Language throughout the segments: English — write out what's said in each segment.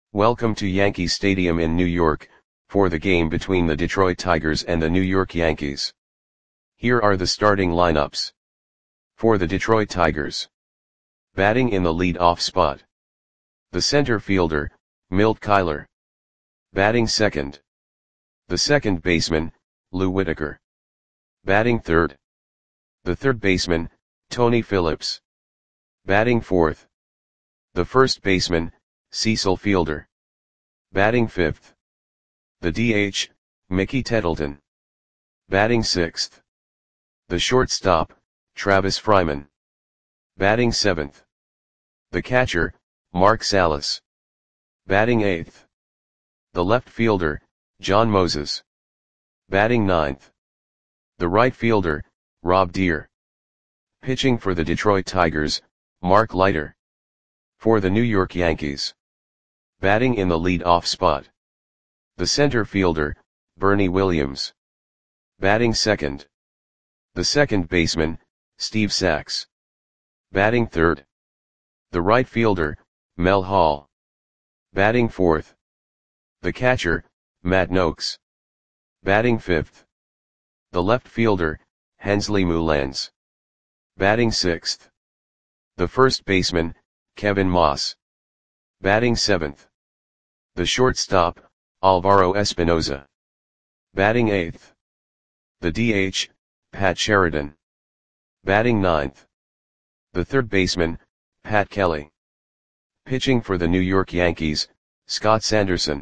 Welcome to Yankee Stadium in New York, for the game between the Detroit Tigers and the New York Yankees. Here are the starting lineups. For the Detroit Tigers. Batting in the lead-off spot. The center fielder, Milt Kyler. Batting second. The second baseman, Lou Whitaker. Batting third. The third baseman, Tony Phillips. Batting fourth. The first baseman, Cecil Fielder. Batting fifth. The DH, Mickey Tettleton. Batting sixth. The shortstop, Travis Fryman. Batting seventh. The catcher, Mark Salas. Batting eighth. The left fielder, John Moses. Batting ninth. The right fielder, Rob Deere. Pitching for the Detroit Tigers, Mark Leiter. For the New York Yankees. Batting in the lead-off spot. The center fielder, Bernie Williams. Batting second. The second baseman, Steve Sax. Batting third. The right fielder, Mel Hall. Batting fourth. The catcher, Matt Noakes. Batting fifth. The left fielder, Hensley Meulens. Batting sixth. The first baseman, Kevin Moss. Batting seventh. The shortstop, Alvaro Espinoza. Batting eighth. The DH, Pat Sheridan. Batting ninth. The third baseman, Pat Kelly. Pitching for the New York Yankees, Scott Sanderson.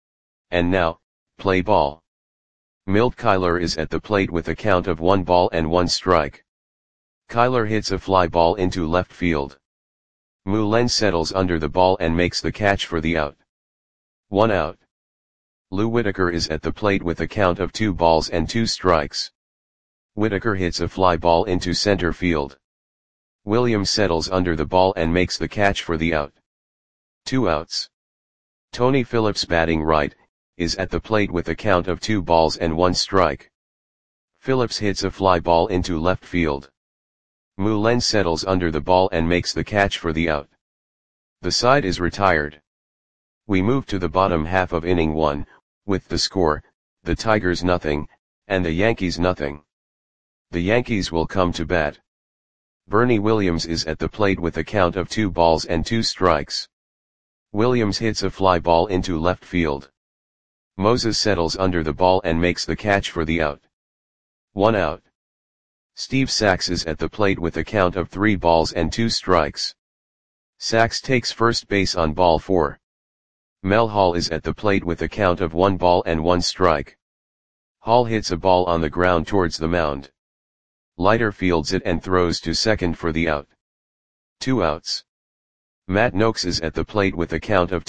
And now, play ball. Milt Kyler is at the plate with a count of 1-1. Kyler hits a fly ball into left field. Meulens settles under the ball and makes the catch for the out. 1 out. Lou Whitaker is at the plate with a count of 2-2. Whitaker hits a fly ball into center field. Williams settles under the ball and makes the catch for the out. 2 outs. Tony Phillips, batting right, is at the plate with a count of 2-1. Phillips hits a fly ball into left field. Meulens settles under the ball and makes the catch for the out. The side is retired. We move to the bottom half of inning 1, with the score, the Tigers 0, and the Yankees 0. The Yankees will come to bat. Bernie Williams is at the plate with a count of 2-2. Williams hits a fly ball into left field. Moses settles under the ball and makes the catch for the out. 1 out. Steve Sax is at the plate with a count of 3-2. Sax takes first base on ball 4. Mel Hall is at the plate with a count of 1-1. Hall hits a ball on the ground towards the mound. Leiter fields it and throws to second for the out. 2 outs. Matt Noakes is at the plate with a count of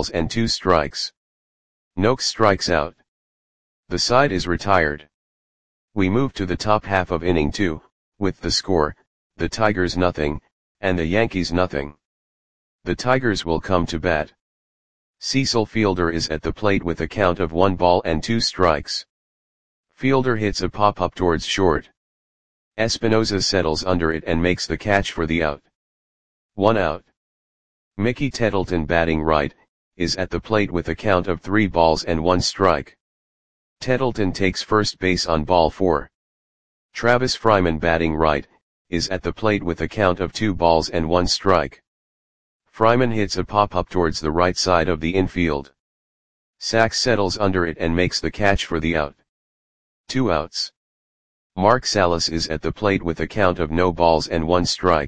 2-2. Noakes strikes out. The side is retired. We move to the top half of inning 2, with the score, the Tigers 0, and the Yankees 0. The Tigers will come to bat. Cecil Fielder is at the plate with a count of 1-2. Fielder hits a pop-up towards short. Espinoza settles under it and makes the catch for the out. 1 out. Mickey Tettleton, batting right, is at the plate with a count of 3-1. Tettleton takes first base on ball 4. Travis Fryman, batting right, is at the plate with a count of 2-1. Fryman hits a pop-up towards the right side of the infield. Sax settles under it and makes the catch for the out. 2 outs. Mark Salas is at the plate with a count of 0-1.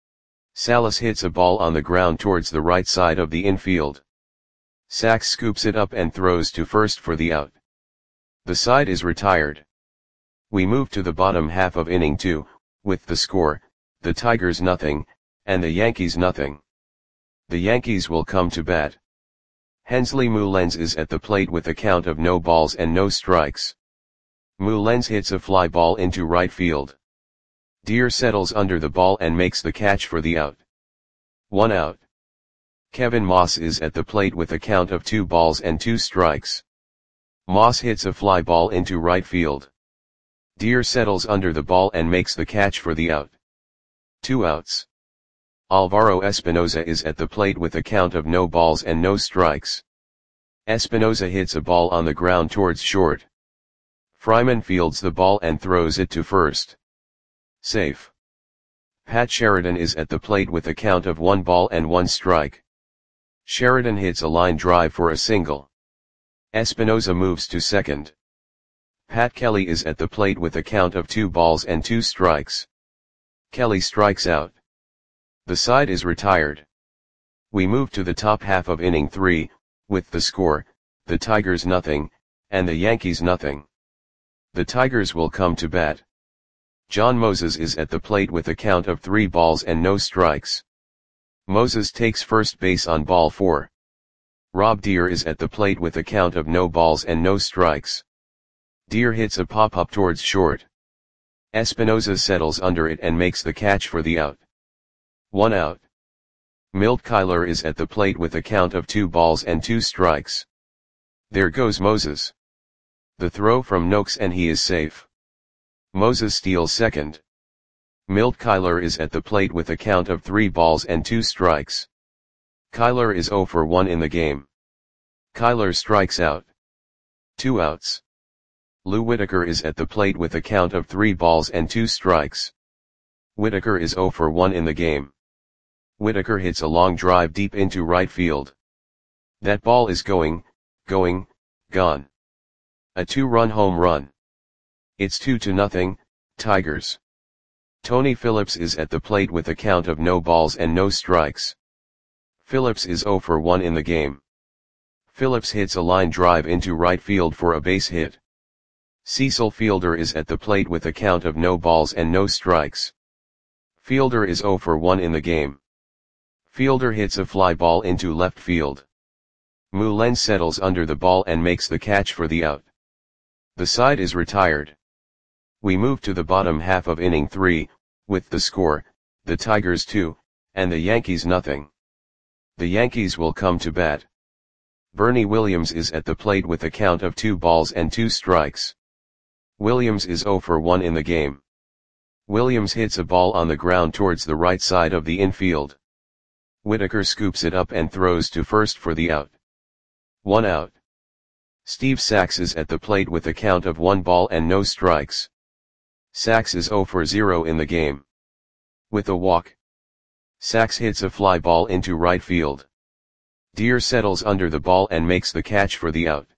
Salas hits a ball on the ground towards the right side of the infield. Sax scoops it up and throws to first for the out. The side is retired. We move to the bottom half of inning 2, with the score, the Tigers 0, and the Yankees 0. The Yankees will come to bat. Hensley Meulens is at the plate with a count of 0-0. Meulens hits a fly ball into right field. Deere settles under the ball and makes the catch for the out. 1 out. Kevin Moss is at the plate with a count of 2-2. Moss hits a fly ball into right field. Deere settles under the ball and makes the catch for the out. 2 outs. Alvaro Espinoza is at the plate with a count of no balls and no strikes. Espinoza hits a ball on the ground towards short. Fryman fields the ball and throws it to first. Safe. Pat Sheridan is at the plate with a count of 1 ball and 1 strike. Sheridan hits a line drive for a single. Espinoza moves to second. Pat Kelly is at the plate with a count of 2 balls and 2 strikes. Kelly strikes out. The side is retired. We move to the top half of inning 3, with the score, the Tigers nothing, and the Yankees nothing. The Tigers will come to bat. John Moses is at the plate with a count of 3 balls and no strikes. Moses takes first base on ball 4. Rob Deere is at the plate with a count of no balls and no strikes. Deere hits a pop-up towards short. Espinoza settles under it and makes the catch for the out. 1 out. Milt Kyler is at the plate with a count of 2 balls and 2 strikes. There goes Moses. The throw from Noakes and he is safe. Moses steals second. Milt Kyler is at the plate with a count of 3 balls and 2 strikes. Kyler is 0 for 1 in the game. Kyler strikes out. 2 outs. Lou Whitaker is at the plate with a count of 3 balls and 2 strikes. Whitaker is 0 for 1 in the game. Whitaker hits a long drive deep into right field. That ball is gone. A 2-run home run. It's 2-0, Tigers. Tony Phillips is at the plate with a count of no balls and no strikes. Phillips is 0 for 1 in the game. Phillips hits a line drive into right field for a base hit. Cecil Fielder is at the plate with a count of no balls and no strikes. Fielder is 0 for 1 in the game. Fielder hits a fly ball into left field. Mullen settles under the ball and makes the catch for the out. The side is retired. We move to the bottom half of inning 3, with the score, the Tigers 2, and the Yankees nothing. The Yankees will come to bat. Bernie Williams is at the plate with a count of 2 balls and 2 strikes. Williams is 0 for 1 in the game. Williams hits a ball on the ground towards the right side of the infield. Whitaker scoops it up and throws to first for the out. 1 out. Steve Sax is at the plate with a count of 1 ball and no strikes. Sax is 0 for 0 in the game. With a walk. Sax hits a fly ball into right field. Deere settles under the ball and makes the catch for the out.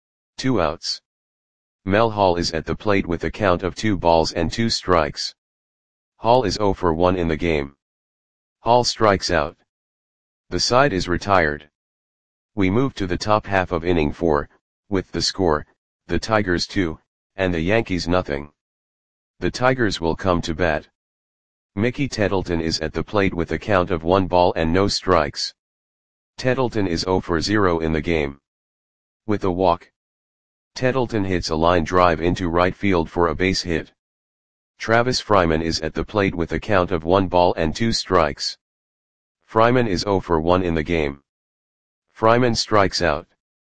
2 outs. Mel Hall is at the plate with a count of 2 balls and 2 strikes. Hall is 0 for 1 in the game. Hall strikes out. The side is retired. We move to the top half of inning 4, with the score, the Tigers 2, and the Yankees nothing. The Tigers will come to bat. Mickey Tettleton is at the plate with a count of 1 ball and no strikes. Tettleton is 0 for 0 in the game. With a walk. Tettleton hits a line drive into right field for a base hit. Travis Fryman is at the plate with a count of 1 ball and 2 strikes. Fryman is 0 for 1 in the game. Fryman strikes out.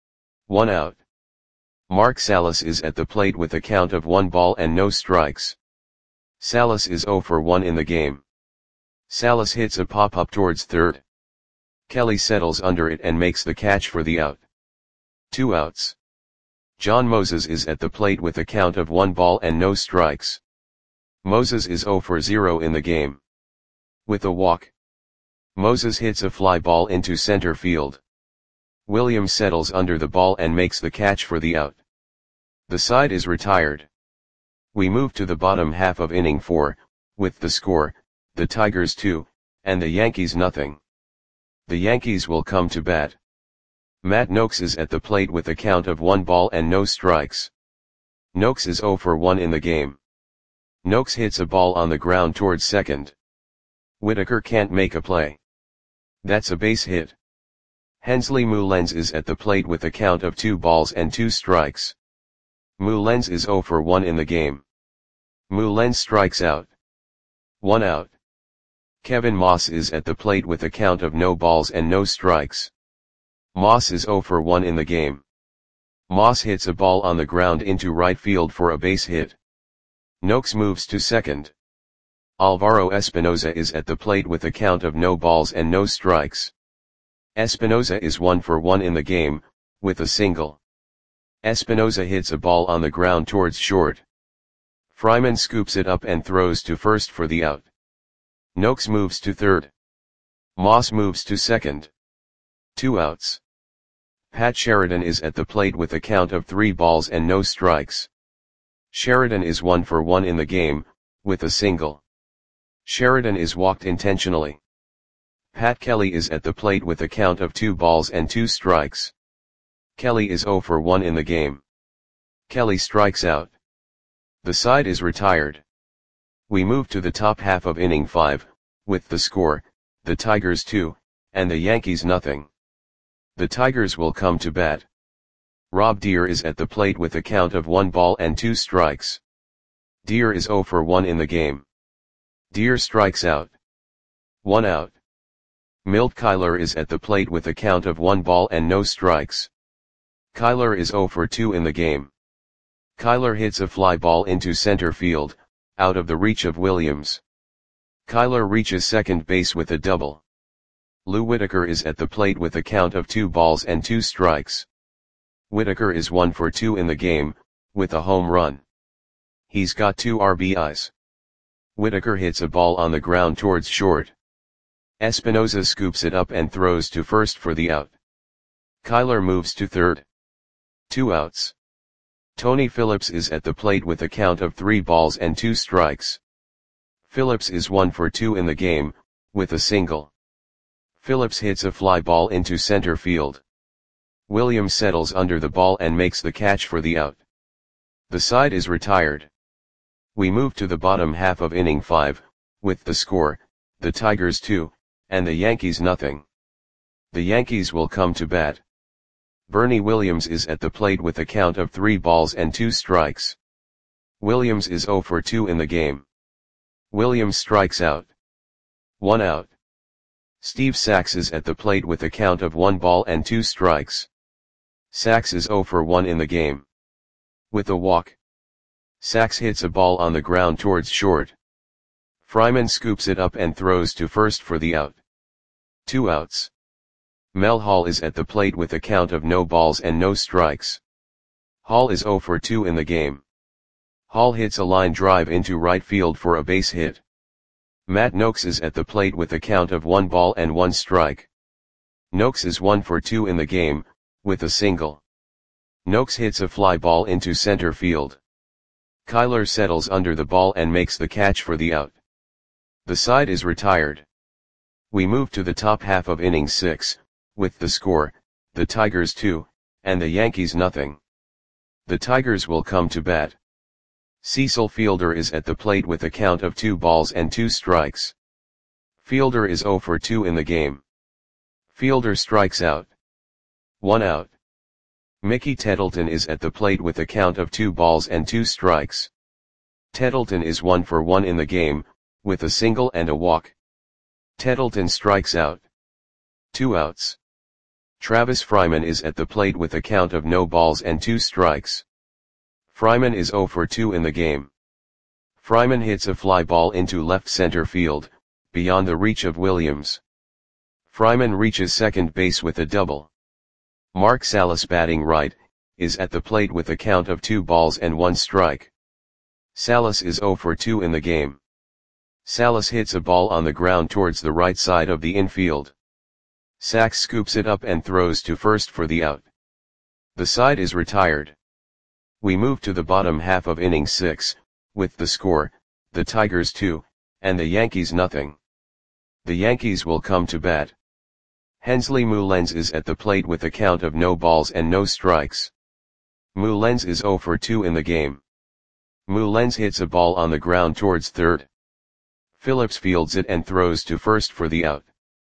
1 out. Mark Salas is at the plate with a count of 1 ball and no strikes. Salas is 0 for 1 in the game. Salas hits a pop-up towards third. Kelly settles under it and makes the catch for the out. 2 outs. John Moses is at the plate with a count of 1 ball and no strikes. Moses is 0 for 0 in the game. With a walk. Moses hits a fly ball into center field. Williams settles under the ball and makes the catch for the out. The side is retired. We move to the bottom half of inning 4, with the score, the Tigers 2, and the Yankees nothing. The Yankees will come to bat. Matt Noakes is at the plate with a count of 1 ball and no strikes. Noakes is 0 for 1 in the game. Noakes hits a ball on the ground towards second. Whitaker can't make a play. That's a base hit. Hensley Mullens is at the plate with a count of 2 balls and 2 strikes. Mullens is 0 for 1 in the game. Mullens strikes out. 1 out. Kevin Moss is at the plate with a count of no balls and no strikes. Moss is 0 for 1 in the game. Moss hits a ball on the ground into right field for a base hit. Noakes moves to second. Alvaro Espinoza is at the plate with a count of no balls and no strikes. Espinoza is 1 for 1 in the game, with a single. Espinoza hits a ball on the ground towards short. Fryman scoops it up and throws to first for the out. Noakes moves to third. Moss moves to second. 2 outs. Pat Sheridan is at the plate with a count of 3 balls and no strikes. Sheridan is 1 for 1 in the game, with a single. Sheridan is walked intentionally. Pat Kelly is at the plate with a count of 2 balls and 2 strikes. Kelly is 0 for 1 in the game. Kelly strikes out. The side is retired. We move to the top half of inning 5, with the score, the Tigers 2, and the Yankees nothing. The Tigers will come to bat. Rob Deer is at the plate with a count of 1 ball and 2 strikes. Deer is 0 for 1 in the game. Deer strikes out. 1 out. Milt Kyler is at the plate with a count of 1 ball and no strikes. Kyler is 0 for 2 in the game. Kyler hits a fly ball into center field, out of the reach of Williams. Kyler reaches second base with a double. Lou Whitaker is at the plate with a count of 2 balls and 2 strikes. Whitaker is 1 for 2 in the game, with a home run. He's got 2 RBIs. Whitaker hits a ball on the ground towards short. Espinoza scoops it up and throws to first for the out. Kyler moves to third. 2 outs. Tony Phillips is at the plate with a count of 3 balls and 2 strikes. Phillips is 1 for 2 in the game, with a single. Phillips hits a fly ball into center field. Williams settles under the ball and makes the catch for the out. The side is retired. We move to the bottom half of inning 5, with the score, the Tigers 2, and the Yankees nothing. The Yankees will come to bat. Bernie Williams is at the plate with a count of 3 balls and 2 strikes. Williams is 0 for 2 in the game. Williams strikes out. 1 out. Steve Sax is at the plate with a count of 1 ball and 2 strikes. Sax is 0 for 1 in the game. With a walk. Sax hits a ball on the ground towards short. Fryman scoops it up and throws to first for the out. 2 outs. Mel Hall is at the plate with a count of no balls and no strikes. Hall is 0 for 2 in the game. Hall hits a line drive into right field for a base hit. Matt Noakes is at the plate with a count of 1 ball and 1 strike. Noakes is 1 for 2 in the game, with a single. Noakes hits a fly ball into center field. Kyler settles under the ball and makes the catch for the out. The side is retired. We move to the top half of inning 6, with the score, the Tigers 2, and the Yankees nothing. The Tigers will come to bat. Cecil Fielder is at the plate with a count of 2 balls and 2 strikes. Fielder is 0 for 2 in the game. Fielder strikes out. 1 out. Mickey Tettleton is at the plate with a count of 2 balls and 2 strikes. Tettleton is 1 for 1 in the game, with a single and a walk. Tettleton strikes out. 2 outs. Travis Fryman is at the plate with a count of no balls and 2 strikes. Fryman is 0 for 2 in the game. Fryman hits a fly ball into left center field, beyond the reach of Williams. Fryman reaches second base with a double. Mark Salas, batting right, is at the plate with a count of 2 balls and 1 strike. Salas is 0 for 2 in the game. Salas hits a ball on the ground towards the right side of the infield. Sax scoops it up and throws to first for the out. The side is retired. We move to the bottom half of inning 6, with the score, the Tigers 2, and the Yankees nothing. The Yankees will come to bat. Hensley Mullens is at the plate with a count of no balls and no strikes. Mullens is 0 for 2 in the game. Mullens hits a ball on the ground towards third. Phillips fields it and throws to first for the out.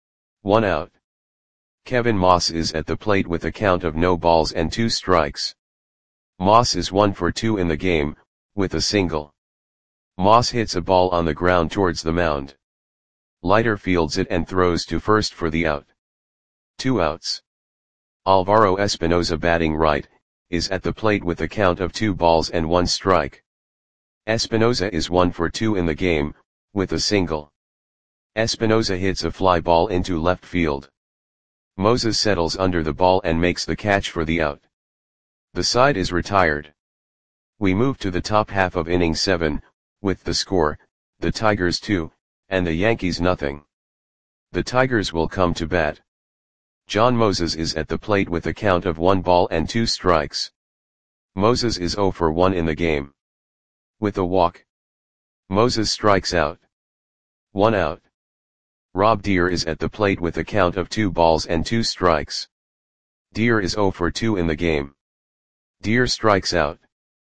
1 out. Kevin Moss is at the plate with a count of no balls and 2 strikes. Moss is 1 for 2 in the game, with a single. Moss hits a ball on the ground towards the mound. Leiter fields it and throws to first for the out. 2 outs. Alvaro Espinoza, batting right, is at the plate with a count of 2 balls and 1 strike. Espinoza is 1 for 2 in the game, with a single. Espinoza hits a fly ball into left field. Moses settles under the ball and makes the catch for the out. The side is retired. We move to the top half of inning 7, with the score, the Tigers 2, and the Yankees nothing. The Tigers will come to bat. John Moses is at the plate with a count of 1 ball and 2 strikes. Moses is 0 for 1 in the game. With a walk, Moses strikes out. 1 out. Rob Deer is at the plate with a count of 2 balls and 2 strikes. Deer is 0 for 2 in the game. Deer strikes out.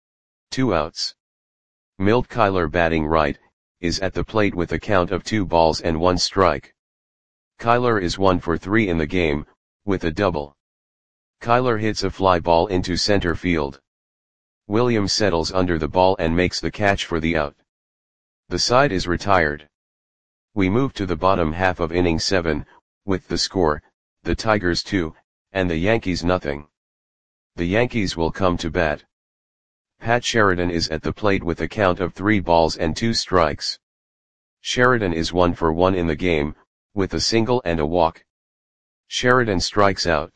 2 outs. Milt Kyler, batting right, is at the plate with a count of 2 balls and 1 strike. Kyler is 1 for 3 in the game, with a double. Kyler hits a fly ball into center field. Williams settles under the ball and makes the catch for the out. The side is retired. We move to the bottom half of inning 7, with the score, the Tigers 2, and the Yankees nothing. The Yankees will come to bat. Pat Sheridan is at the plate with a count of 3 balls and 2 strikes. Sheridan is 1 for 1 in the game, with a single and a walk. Sheridan strikes out.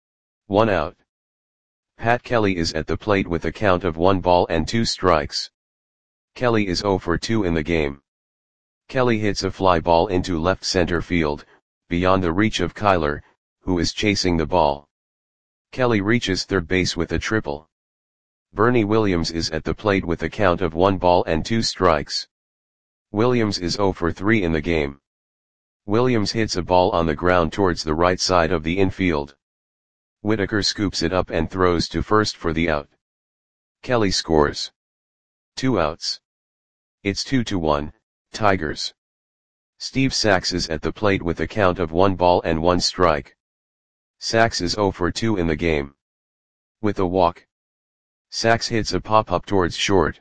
1 out. Pat Kelly is at the plate with a count of 1 ball and 2 strikes. Kelly is 0 for 2 in the game. Kelly hits a fly ball into left center field, beyond the reach of Kyler, who is chasing the ball. Kelly reaches third base with a triple. Bernie Williams is at the plate with a count of 1 ball and 2 strikes. Williams is 0 for 3 in the game. Williams hits a ball on the ground towards the right side of the infield. Whitaker scoops it up and throws to first for the out. Kelly scores. 2 outs. It's 2-1, Tigers. Steve Sax is at the plate with a count of 1 ball and 1 strike. Sax is 0 for 2 in the game. With a walk, Sax hits a pop-up towards short.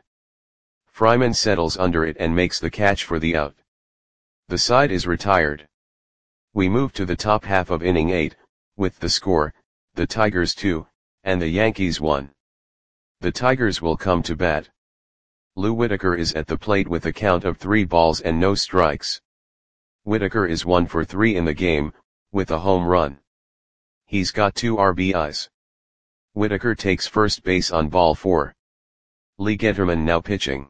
Fryman settles under it and makes the catch for the out. The side is retired. We move to the top half of inning 8, with the score, the Tigers 2, and the Yankees 1. The Tigers will come to bat. Lou Whitaker is at the plate with a count of 3 balls and no strikes. Whitaker is 1 for 3 in the game, with a home run. He's got 2 RBIs. Whitaker takes first base on ball 4. Lee Getterman now pitching.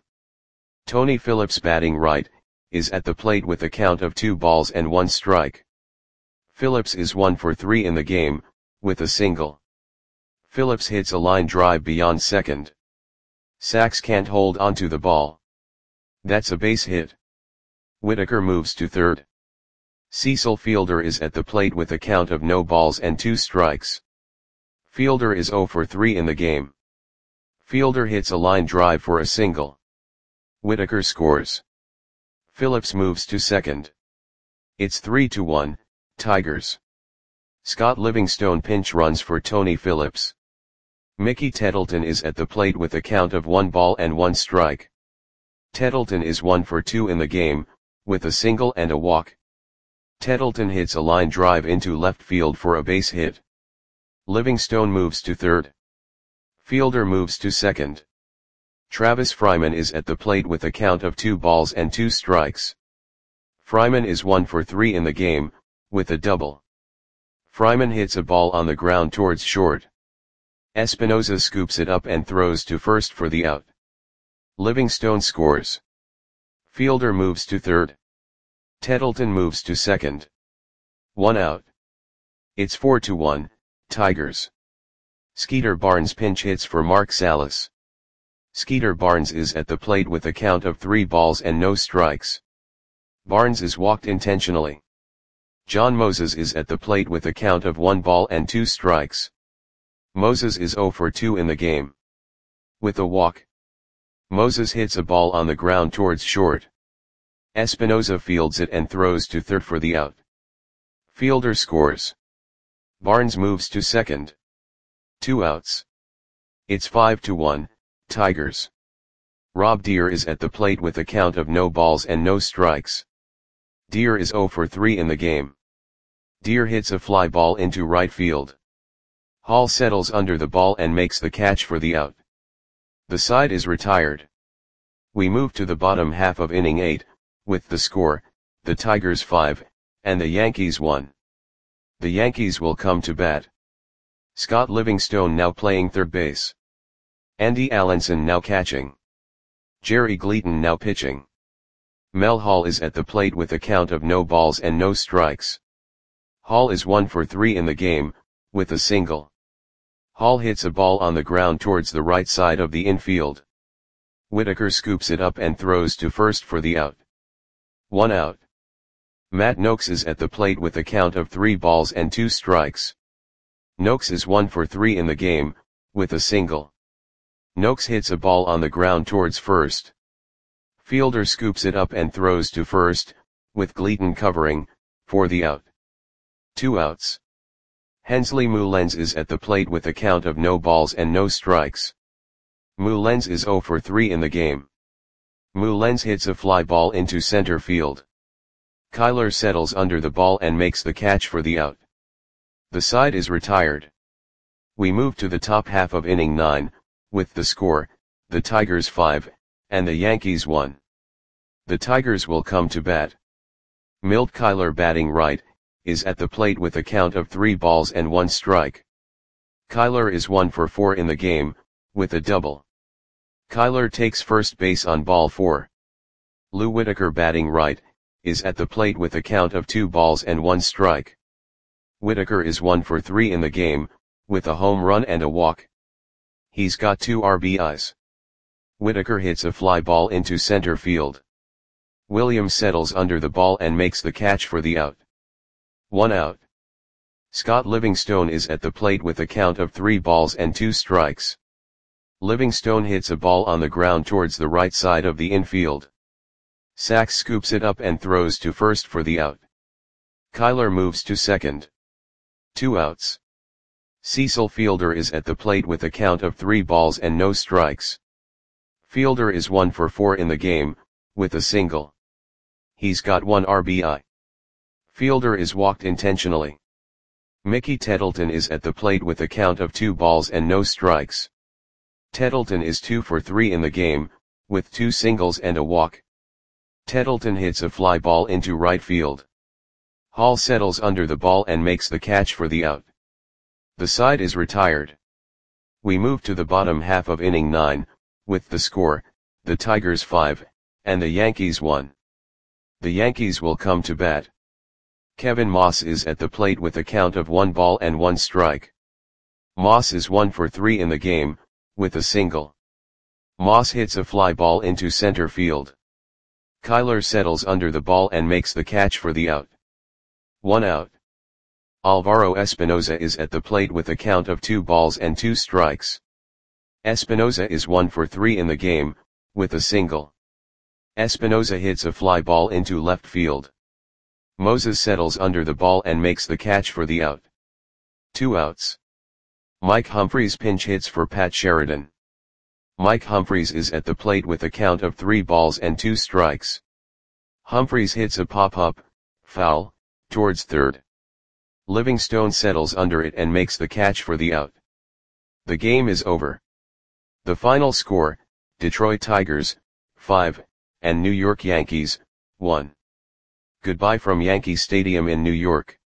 Tony Phillips, batting right, is at the plate with a count of 2 balls and 1 strike. Phillips is 1 for 3 in the game, with a single. Phillips hits a line drive beyond second. Sax can't hold onto the ball. That's a base hit. Whitaker moves to third. Cecil Fielder is at the plate with a count of no balls and 2 strikes. Fielder is 0 for 3 in the game. Fielder hits a line drive for a single. Whitaker scores. Phillips moves to second. It's 3-1, Tigers. Scott Livingstone pinch runs for Tony Phillips. Mickey Tettleton is at the plate with a count of 1 ball and 1 strike. Tettleton is 1 for 2 in the game, with a single and a walk. Tettleton hits a line drive into left field for a base hit. Livingstone moves to third. Fielder moves to second. Travis Fryman is at the plate with a count of 2 balls and 2 strikes. Fryman is 1 for 3 in the game, with a double. Fryman hits a ball on the ground towards short. Espinoza scoops it up and throws to first for the out. Livingstone scores. Fielder moves to third. Tettleton moves to second. 1 out. It's 4-1, Tigers. Skeeter Barnes pinch hits for Mark Salas. Skeeter Barnes is at the plate with a count of 3 balls and no strikes. Barnes is walked intentionally. John Moses is at the plate with a count of 1 ball and 2 strikes. Moses is 0 for 2 in the game. With a walk, Moses hits a ball on the ground towards short. Espinoza fields it and throws to third for the out. Fielder scores. Barnes moves to second. 2 outs. It's 5-1, Tigers. Rob Deer is at the plate with a count of no balls and no strikes. Deer is 0 for 3 in the game. Deer hits a fly ball into right field. Hall settles under the ball and makes the catch for the out. The side is retired. We move to the bottom half of inning 8, with the score, the Tigers 5, and the Yankees 1. The Yankees will come to bat. Scott Livingstone now playing third base. Andy Allenson now catching. Jerry Gleaton now pitching. Mel Hall is at the plate with a count of no balls and no strikes. Hall is 1 for 3 in the game, with a single. Hall hits a ball on the ground towards the right side of the infield. Whitaker scoops it up and throws to first for the out. 1 out. Matt Noakes is at the plate with a count of 3 balls and 2 strikes. Noakes is 1 for 3 in the game, with a single. Noakes hits a ball on the ground towards first. Fielder scoops it up and throws to first, with Gleaton covering, for the out. 2 outs. Hensley Mullens is at the plate with a count of no balls and no strikes. Mullens is 0 for 3 in the game. Mullens hits a fly ball into center field. Kyler settles under the ball and makes the catch for the out. The side is retired. We move to the top half of inning 9, with the score, the Tigers 5, and the Yankees 1. The Tigers will come to bat. Milt Kyler batting right, is at the plate with a count of 3 balls and 1 strike. Kyler is 1 for 4 in the game, with a double. Kyler takes first base on ball 4. Lou Whitaker batting right, is at the plate with a count of 2 balls and 1 strike. Whitaker is 1 for 3 in the game, with a home run and a walk. He's got 2 RBIs. Whitaker hits a fly ball into center field. Williams settles under the ball and makes the catch for the out. 1 out. Scott Livingstone is at the plate with a count of 3 balls and 2 strikes. Livingstone hits a ball on the ground towards the right side of the infield. Sachs scoops it up and throws to first for the out. Kyler moves to second. 2 outs. Cecil Fielder is at the plate with a count of 3 balls and no strikes. Fielder is 1 for 4 in the game, with a single. He's got 1 RBI. Fielder is walked intentionally. Mickey Tettleton is at the plate with a count of 2 balls and no strikes. Tettleton is 2 for 3 in the game, with 2 singles and a walk. Tettleton hits a fly ball into right field. Hall settles under the ball and makes the catch for the out. The side is retired. We move to the bottom half of inning 9, with the score, the Tigers 5, and the Yankees 1. The Yankees will come to bat. Kevin Moss is at the plate with a count of 1 ball and 1 strike. Moss is 1 for 3 in the game, with a single. Moss hits a fly ball into center field. Kyler settles under the ball and makes the catch for the out. 1 out. Alvaro Espinoza is at the plate with a count of 2 balls and 2 strikes. Espinoza is 1 for 3 in the game, with a single. Espinoza hits a fly ball into left field. Moses settles under the ball and makes the catch for the out. 2 outs. Mike Humphreys pinch hits for Pat Sheridan. Mike Humphreys is at the plate with a count of 3 balls and 2 strikes. Humphreys hits a pop-up, foul, towards third. Livingstone settles under it and makes the catch for the out. The game is over. The final score, Detroit Tigers, 5, and New York Yankees, 1. Goodbye from Yankee Stadium in New York.